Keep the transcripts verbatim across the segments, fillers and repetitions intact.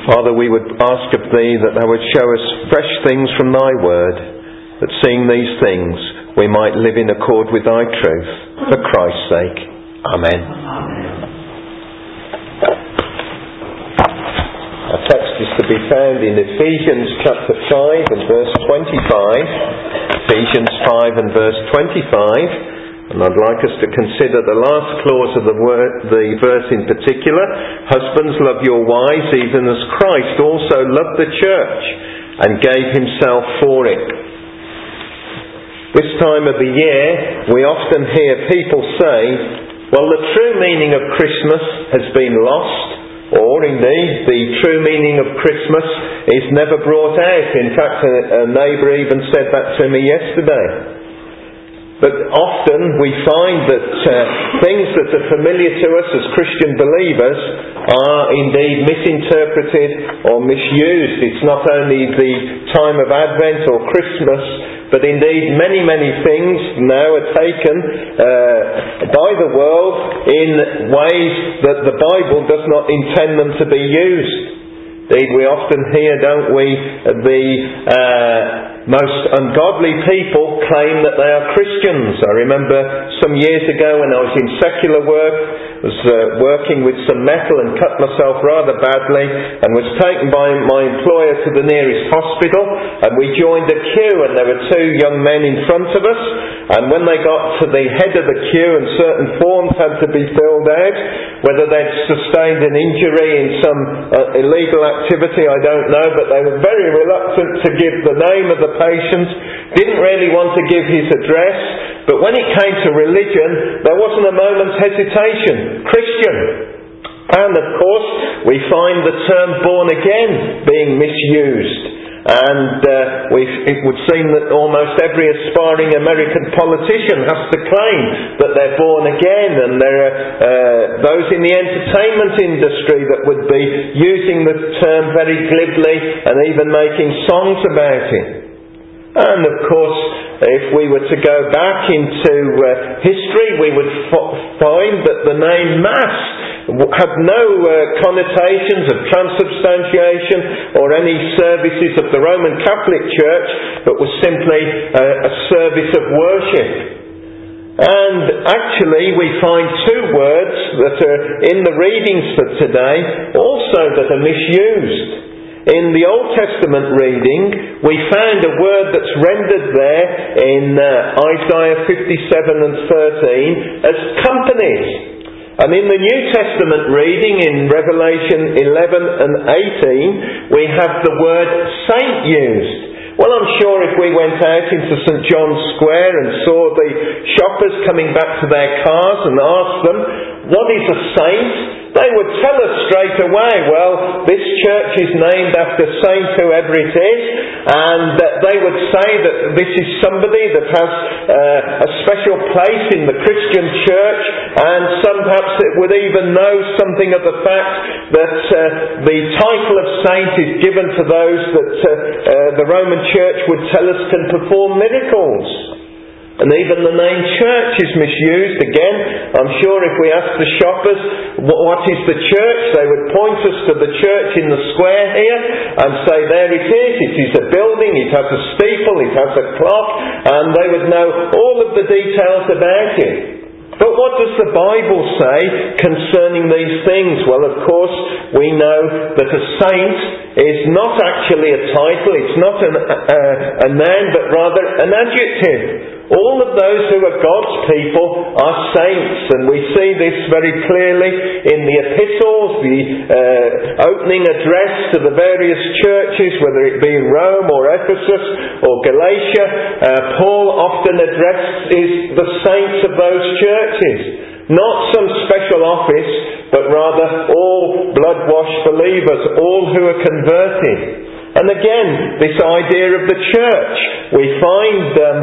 Father, we would ask of Thee that Thou would show us fresh things from Thy Word, that seeing these things we might live in accord with Thy truth. For Christ's sake. Amen. Amen. Our text is to be found in Ephesians chapter five and verse twenty-five. Ephesians five and verse twenty-five. And I'd like us to consider the last clause of the, word, the verse in particular. Husbands, love your wives, even as Christ also loved the church and gave himself for it. This time of the year, we often hear people say, well, the true meaning of Christmas has been lost, or indeed, the true meaning of Christmas is never brought out. In fact, a, a neighbour even said that to me yesterday. But often we find that uh, things that are familiar to us as Christian believers are indeed misinterpreted or misused. It's not only the time of Advent or Christmas, but indeed many, many things now are taken uh, by the world in ways that the Bible does not intend them to be used. Indeed, we often hear, don't we, the uh, most ungodly people claim that they are Christians. I remember some years ago when I was in secular work, I was uh, working with some metal and cut myself rather badly, and was taken by my employer to the nearest hospital, and we joined a queue, and there were two young men in front of us, and when they got to the head of the queue and certain forms had to be filled out, whether they'd sustained an injury in some uh, illegal activity, I don't know, but they were very reluctant to give the name of the patient, didn't really want to give his address, but when it came to religion, there wasn't a moment's hesitation. Christian. And of course, we find the term born again being misused. And uh, we've, it would seem that almost every aspiring American politician has to claim that they're born again, and there are uh, those in the entertainment industry that would be using the term very glibly and even making songs about it. And of course, if we were to go back into uh, history, we would f- find that the name Mass had no uh, connotations of transubstantiation or any services of the Roman Catholic Church, but was simply uh, a service of worship. And actually we find two words that are in the readings for today also that are misused. In the Old Testament reading, we found a word that's rendered there in uh, Isaiah fifty-seven and thirteen as companies. And in the New Testament reading in Revelation eleven and eighteen, we have the word saint used. Well, I'm sure if we went out into St John's Square and saw the shoppers coming back to their cars and asked them, what is a saint? They would tell us straight away, well, this church is named after Saint whoever it is, and uh, they would say that this is somebody that has uh, a special place in the Christian church, and some perhaps would even know something of the fact that uh, the title of saint is given to those that uh, uh, the Roman Church would tell us can perform miracles. And even the name church is misused. Again, I'm sure if we asked the shoppers, what is the church? They would point us to the church in the square here and say, there it is. It is a building, it has a steeple, it has a clock, and they would know all of the details about it. But what does the Bible say concerning these things? Well, of course, we know that a saint is not actually a title, it's not an, a, a noun, but rather an adjective. All of those who are God's people are saints, and we see this very clearly in the epistles, the uh, opening address to the various churches, whether it be in Rome or Ephesus or Galatia. Uh, Paul often addresses the saints of those churches. Not some special office, but rather all blood-washed believers, all who are converted. And again, this idea of the church, we find Um,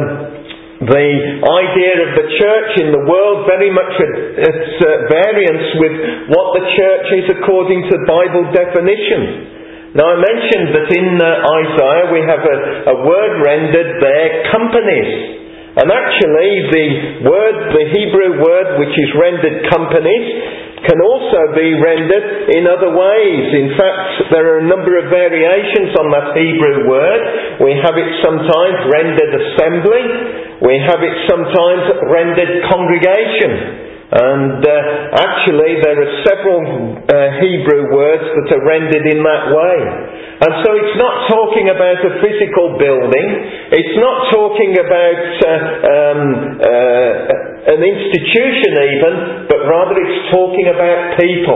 the idea of the church in the world very much at, at uh, variance with what the church is according to Bible definition. Now I mentioned that in uh, Isaiah we have a, a word rendered there, companies. And actually the word, the Hebrew word which is rendered companies, can also be rendered in other ways. In fact, there are a number of variations on that Hebrew word. We have it sometimes rendered assembly. We have it sometimes rendered congregation. And uh, actually there are several uh, Hebrew words that are rendered in that way. And so it's not talking about a physical building. It's not talking about uh, um, uh, an institution even, but rather it's talking about people.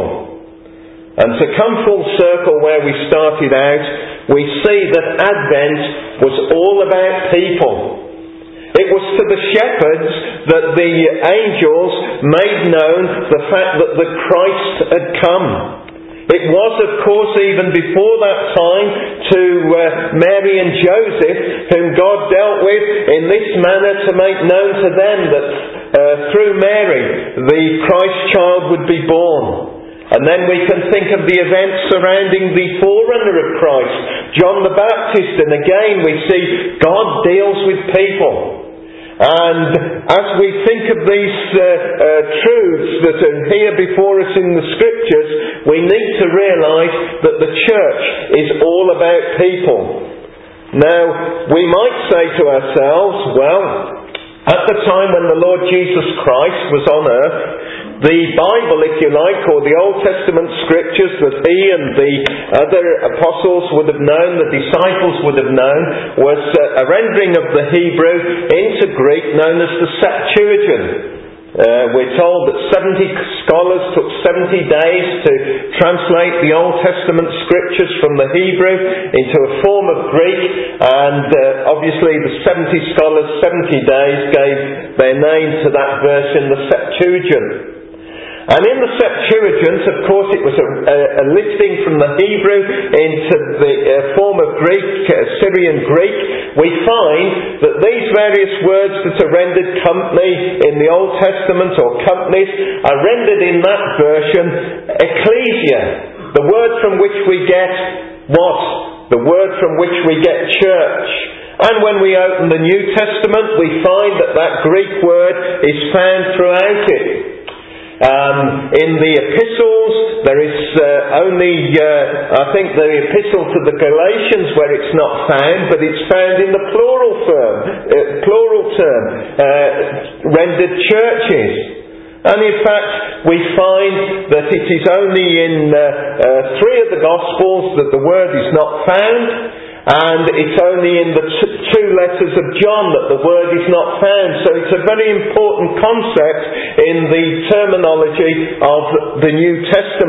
And to come full circle where we started out, we see that Advent was all about people. It was to the shepherds that the angels made known the fact that the Christ had come. It was, of course, even before that time to uh, Mary and Joseph, whom God dealt with in this manner to make known to them that uh, through Mary the Christ child would be born. And then we can think of the events surrounding the forerunner of Christ, John the Baptist, and again we see God deals with people. And as we think of these uh, uh, truths that are here before us in the Scriptures, we need to realise that the church is all about people. Now, we might say to ourselves, well, at the time when the Lord Jesus Christ was on earth, the Bible, if you like, or the Old Testament Scriptures that he and the other apostles would have known, the disciples would have known, was a rendering of the Hebrew into Greek known as the Septuagint. Uh, we're told that seventy scholars took seventy days to translate the Old Testament Scriptures from the Hebrew into a form of Greek, and uh, obviously the seventy scholars, seventy days gave their name to that verse in the Septuagint. And in the Septuagint, of course, it was a, a, a lifting from the Hebrew into the uh, form of Greek, uh, Syrian Greek. We find that these various words that are rendered company in the Old Testament, or companies, are rendered in that version ecclesia, the word from which we get what? The word from which we get church. And when we open the New Testament, we find that that Greek word is found throughout it. Um, in the epistles, there is uh, only, uh, I think, the epistle to the Galatians where it's not found, but it's found in the plural term, uh, plural term, uh, rendered churches. And in fact, we find that it is only in uh, uh, three of the Gospels that the word is not found. And it's only in the t- two letters of John that the word is not found. So it's a very important concept in the terminology of the New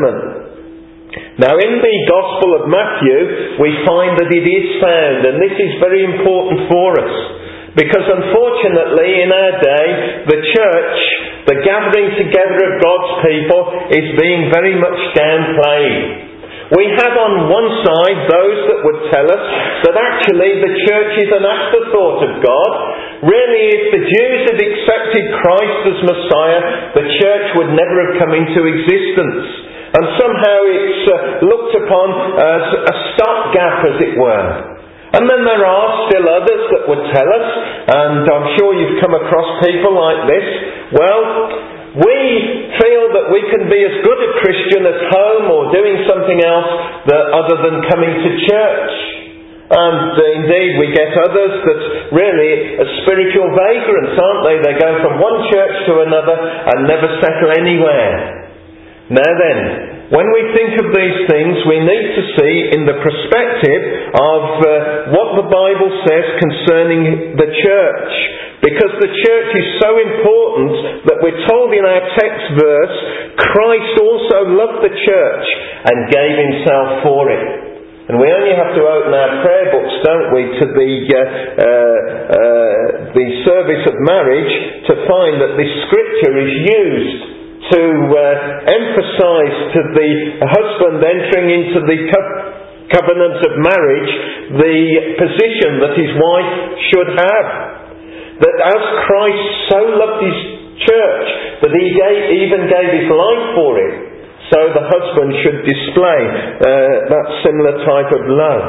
Testament. Now in the Gospel of Matthew, we find that it is found, and this is very important for us. Because unfortunately in our day, the church, the gathering together of God's people, is being very much downplayed. We have on one side those that would tell us that actually the church is an afterthought of God. Really, if the Jews had accepted Christ as Messiah, the church would never have come into existence. And somehow it's uh, looked upon as a stopgap, as it were. And then there are still others that would tell us, and I'm sure you've come across people like this, well, we feel that we can be as good a Christian at home or doing something else that, other than coming to church. And uh, indeed we get others that really are spiritual vagrants, aren't they? They go from one church to another and never settle anywhere. Now then, when we think of these things, we need to see in the perspective of uh, what the Bible says concerning the church. Because the church is so important that we're told in our text verse, Christ also loved the church and gave himself for it. And we only have to open our prayer books, don't we, to the uh, uh, uh, the service of marriage to find that this scripture is used to uh, emphasise to the husband entering into the co- covenant of marriage the position that his wife should have. That as Christ so loved his church that he gave, even gave his life for it, so the husband should display uh, that similar type of love.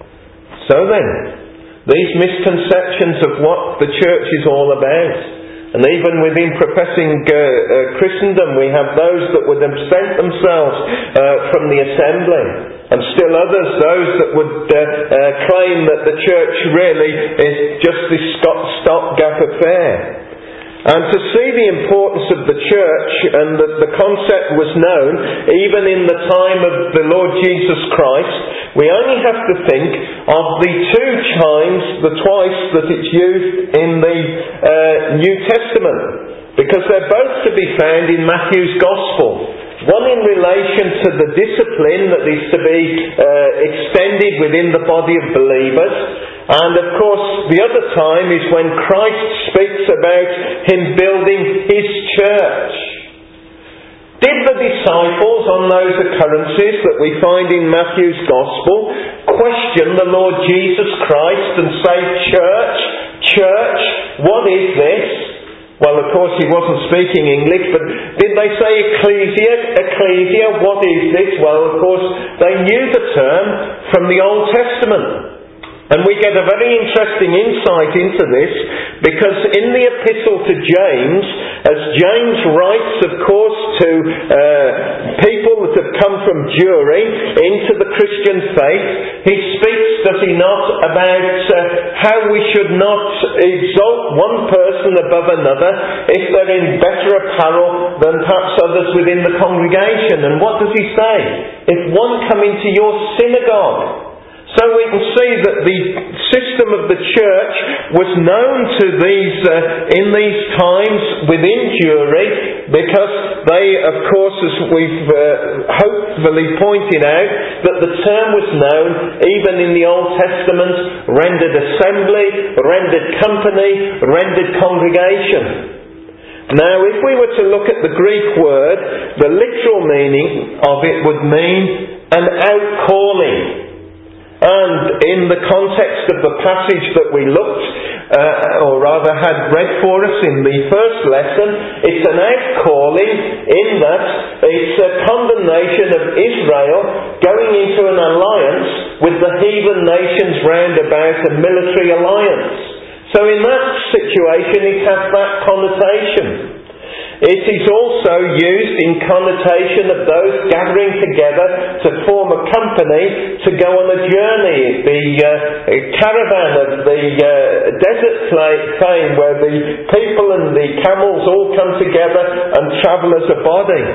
So then, these misconceptions of what the church is all about, And even within professing uh, uh, Christendom, we have those that would absent themselves uh, from the assembly. And still others, those that would uh, uh, claim that the church really is just this stopgap affair. And to see the importance of the church, and that the concept was known even in the time of the Lord Jesus Christ, we only have to think of the two times, the twice that it's used in the uh, New Testament, because they're both to be found in Matthew's Gospel. One in relation to the discipline that is to be uh, extended within the body of believers. And of course, the other time is when Christ speaks about Him building His church. Did the disciples on those occurrences that we find in Matthew's Gospel question the Lord Jesus Christ and say, Church, church, what is this? Well, of course, He wasn't speaking English, but did they say ecclesia? Ecclesia, what is this? Well, of course, they knew the term from the Old Testament. And we get a very interesting insight into this, because in the epistle to James, as James writes, of course, to uh, people that have come from Jewry into the Christian faith, he speaks, does he not, about uh, how we should not exalt one person above another if they're in better apparel than perhaps others within the congregation. And what does he say? If one come into your synagogue. So we can see that the system of the church was known to these uh, in these times within Jewry, because they, of course, as we've uh, hopefully pointed out, that the term was known even in the Old Testament, rendered assembly, rendered company, rendered congregation. Now, if we were to look at the Greek word, the literal meaning of it would mean an outcalling. And in the context of the passage that we looked, uh, or rather had read for us in the first lesson, it's an outcalling in that it's a condemnation of Israel going into an alliance with the heathen nations round about, a military alliance. So in that situation it has that connotation. It is also used in connotation of those gathering together to form a company to go on a journey. The uh, caravan of the uh, desert plain, where the people and the camels all come together and travel as a body.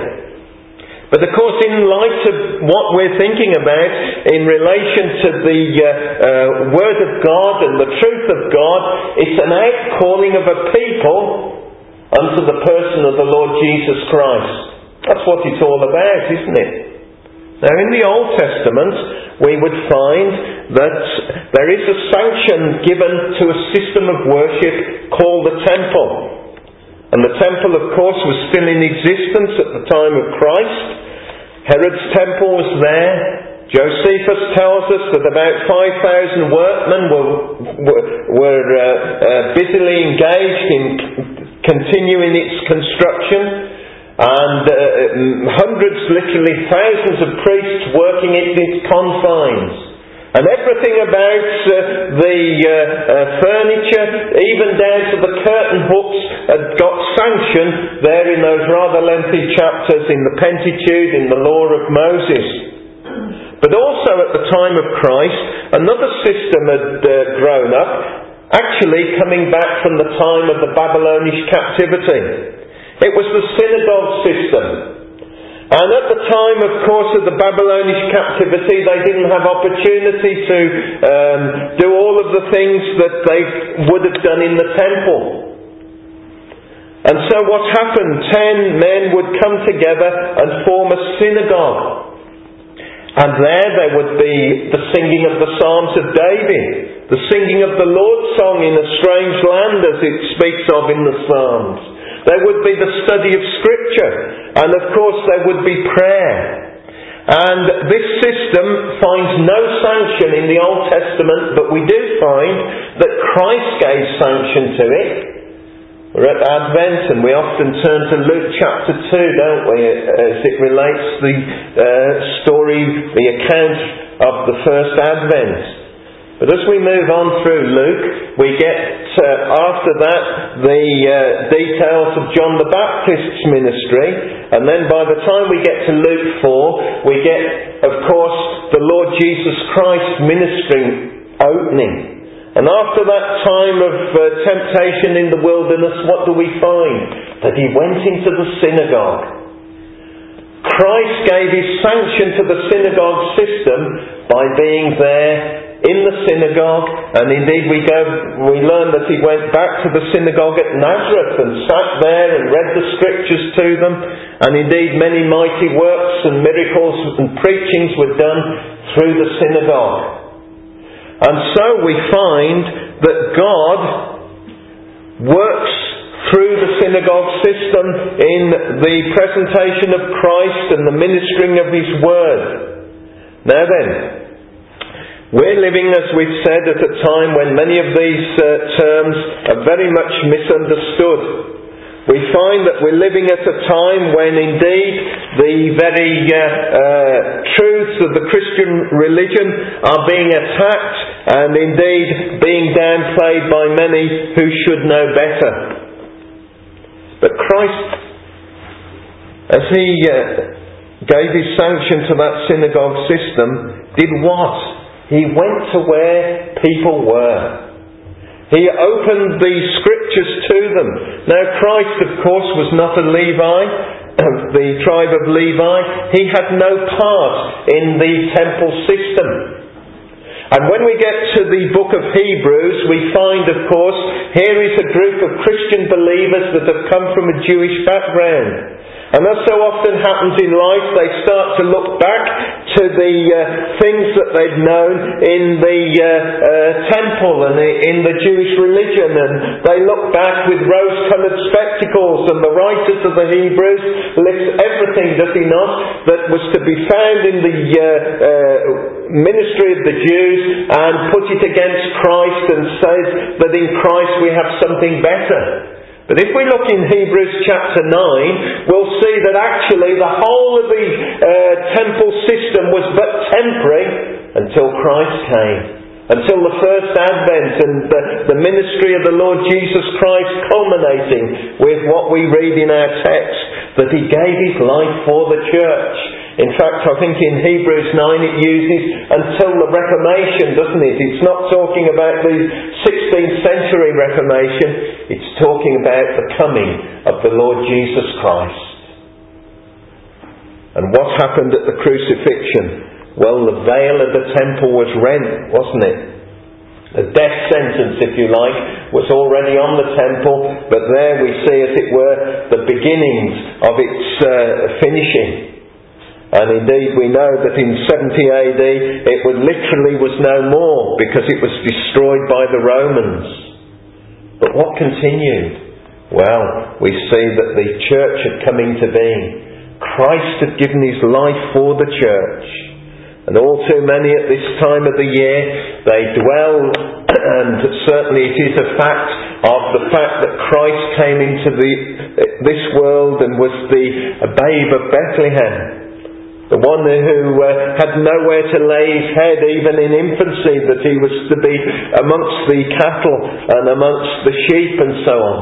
But of course, in light of what we're thinking about in relation to the uh, uh, Word of God and the truth of God, it's an outcalling of a people unto the person of the Lord Jesus Christ. That's what it's all about, isn't it? Now, in the Old Testament, we would find that there is a sanction given to a system of worship called the temple. And the temple, of course, was still in existence at the time of Christ. Herod's temple was there. Josephus tells us that about five thousand workmen were, were, were uh, uh, busily engaged in continuing its construction, and uh, hundreds, literally thousands of priests working at its confines. And everything about uh, the uh, uh, furniture, even down to the curtain hooks, had got sanctioned there in those rather lengthy chapters in the Pentateuch, in the Law of Moses. But also at the time of Christ, another system had uh, grown up, actually coming back from the time of the Babylonish captivity. It was the synagogue system. And at the time, of course, of the Babylonish captivity, they didn't have opportunity to um, do all of the things that they would have done in the temple. And so what happened? Ten men would come together and form a synagogue. And there there would be the singing of the Psalms of David, the singing of the Lord's song in a strange land, as it speaks of in the Psalms. There would be the study of Scripture, and of course there would be prayer. And this system finds no sanction in the Old Testament, but we do find that Christ gave sanction to it. We're at Advent, and we often turn to Luke chapter two, don't we, as it relates the uh, story, the account of the first Advent. But as we move on through Luke, we get, uh, after that, the uh, details of John the Baptist's ministry. And then by the time we get to Luke four, we get, of course, the Lord Jesus Christ's ministry opening. And after that time of uh, temptation in the wilderness, what do we find? That he went into the synagogue. Christ gave his sanction to the synagogue system by being there in the synagogue, and indeed we go, we learn that he went back to the synagogue at Nazareth and sat there and read the scriptures to them, and indeed many mighty works and miracles and preachings were done through the synagogue. And so we find that God works through the synagogue system in the presentation of Christ and the ministering of his word. Now then, we're living, as we've said, at a time when many of these uh, terms are very much misunderstood. We find that we're living at a time when indeed the very uh, uh, truths of the Christian religion are being attacked and indeed being downplayed by many who should know better. But Christ, as he uh, gave his sanction to that synagogue system, did what? He went to where people were. He opened the scriptures to them. Now Christ, of course, was not a Levi, of the tribe of Levi. He had no part in the temple system. And when we get to the book of Hebrews, we find, of course, here is a group of Christian believers that have come from a Jewish background. And as so often happens in life, they start to look back to the uh, things that they've known in the uh, uh, temple and in the Jewish religion, and they look back with rose-coloured spectacles, and the writers of the Hebrews list everything, does he not, that was to be found in the uh, uh, ministry of the Jews, and put it against Christ and says that in Christ we have something better. But if we look in Hebrews chapter nine, we'll see that actually the whole of the uh, temple system was but temporary until Christ came. Until the first advent and the, the ministry of the Lord Jesus Christ culminating with what we read in our text, that he gave his life for the church. In fact, I think in Hebrews nine it uses until the Reformation, doesn't it? It's not talking about the sixteenth century Reformation. It's talking about the coming of the Lord Jesus Christ. And what happened at the crucifixion? Well, the veil of the temple was rent, wasn't it? The death sentence, if you like, was already on the temple, but there we see, as it were, the beginnings of its uh, finishing. And indeed we know that in seventy A D it would literally was no more, because it was destroyed by the Romans. But what continued? Well, we see that the church had come into being. Christ had given his life for the church. And all too many at this time of the year, they dwell, and certainly it is a fact, of the fact that Christ came into the, this world and was the babe of Bethlehem. The one who uh, had nowhere to lay his head, even in infancy, that he was to be amongst the cattle and amongst the sheep and so on.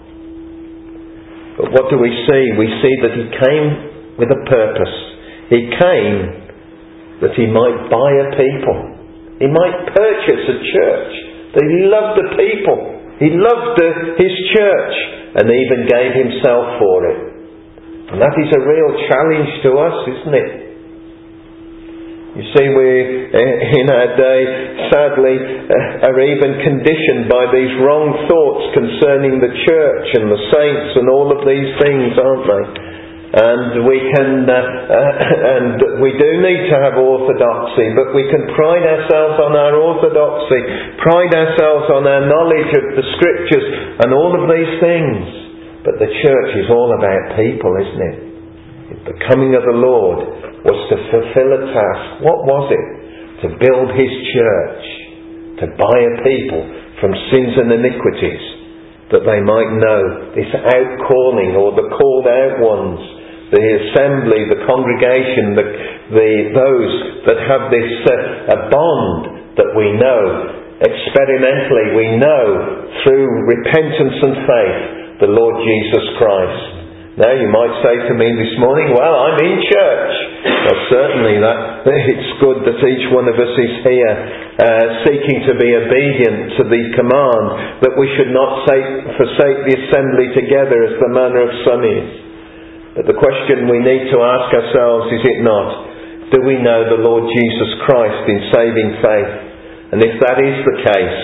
But what do we see? We see that he came with a purpose. He came that he might buy a people. He might purchase a church. That he loved the people. He loved the, his church, and even gave himself for it. And that is a real challenge to us, isn't it? You see, we in our day, sadly, are even conditioned by these wrong thoughts concerning the church and the saints and all of these things, aren't they? And we can, uh, uh, and we do need to have orthodoxy, but we can pride ourselves on our orthodoxy, pride ourselves on our knowledge of the scriptures and all of these things. But the church is all about people, isn't it? The coming of the Lord was to fulfill a task. What was it? To build his church, to buy a people from sins and iniquities, that they might know this outcalling, or the called out ones, the assembly, the congregation, the, the those that have this uh, a bond that we know experimentally, we know through repentance and faith the Lord Jesus Christ. Now you might say to me this morning, well, I'm in church. Well, certainly that it's good that each one of us is here uh, seeking to be obedient to the command that we should not say, forsake the assembly together as the manner of some is. But the question we need to ask ourselves, is it not, do we know the Lord Jesus Christ in saving faith? And if that is the case,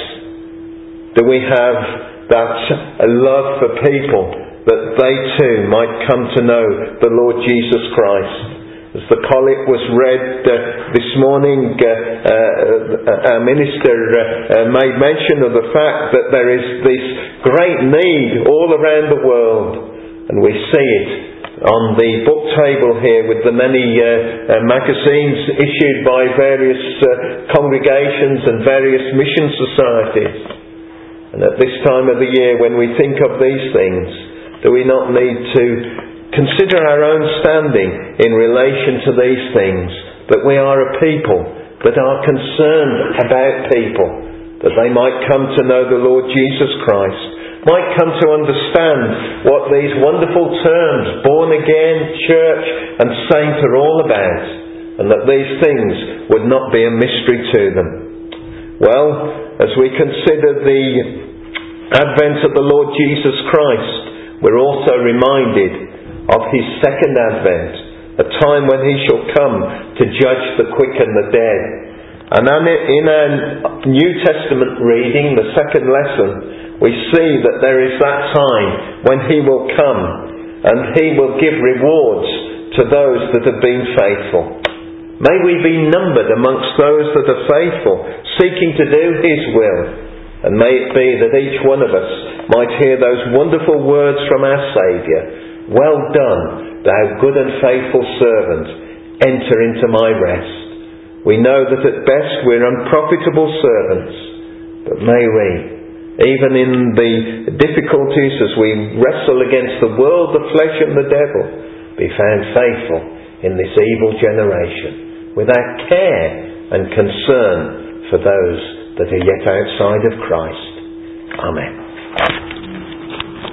do we have that love for people that they too might come to know the Lord Jesus Christ? As the collect was read uh, this morning, uh, uh, our minister uh, uh, made mention of the fact that there is this great need all around the world, and we see it on the book table here with the many uh, uh, magazines issued by various uh, congregations and various mission societies. And at this time of the year, when we think of these things, do we not need to consider our own standing in relation to these things? That we are a people that are concerned about people, that they might come to know the Lord Jesus Christ, might come to understand what these wonderful terms, born again, church and saint, are all about, and that these things would not be a mystery to them. Well, as we consider the advent of the Lord Jesus Christ, we're also reminded of His second advent, a time when He shall come to judge the quick and the dead. And in our New Testament reading, the second lesson, we see that there is that time when He will come and He will give rewards to those that have been faithful. May we be numbered amongst those that are faithful, seeking to do His will. And may it be that each one of us might hear those wonderful words from our Saviour. Well done, thou good and faithful servant, enter into my rest. We know that at best we're unprofitable servants, but may we, even in the difficulties as we wrestle against the world, the flesh and the devil, be found faithful in this evil generation, without care and concern for those that are yet outside of Christ. Amen.